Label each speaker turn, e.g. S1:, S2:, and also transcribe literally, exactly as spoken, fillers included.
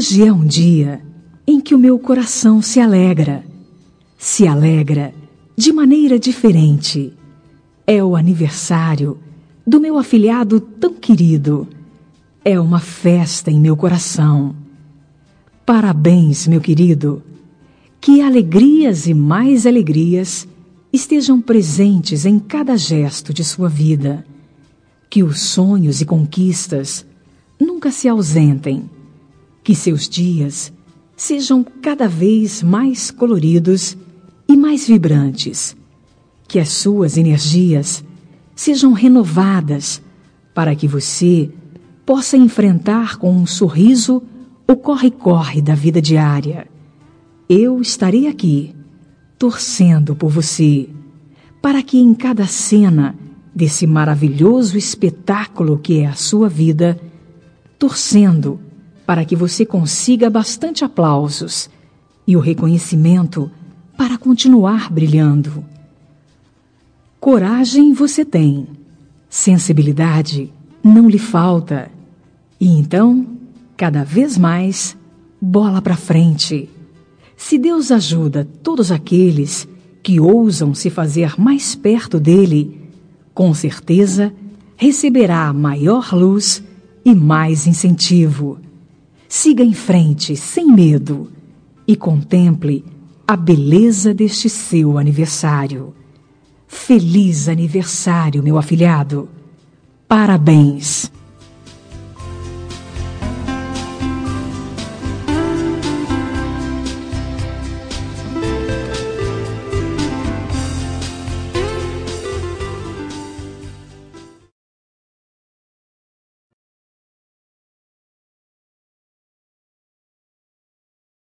S1: Hoje é um dia em que o meu coração se alegra. Se alegra de maneira diferente. É o aniversário do meu afilhado tão querido. É uma festa em meu coração. Parabéns, meu querido. Que alegrias e mais alegrias estejam presentes em cada gesto de sua vida. Que os sonhos e conquistas nunca se ausentem. Que seus dias sejam cada vez mais coloridos e mais vibrantes. Que as suas energias sejam renovadas para que você possa enfrentar com um sorriso o corre-corre da vida diária. Eu estarei aqui, torcendo por você, para que em cada cena desse maravilhoso espetáculo que é a sua vida, torcendo para que você consiga bastante aplausos e o reconhecimento para continuar brilhando. Coragem você tem, sensibilidade não lhe falta, e então, cada vez mais, bola para frente. Se Deus ajuda todos aqueles que ousam se fazer mais perto dele, com certeza receberá maior luz e mais incentivo. Siga em frente, sem medo, e contemple a beleza deste seu aniversário. Feliz aniversário, meu afilhado! Parabéns!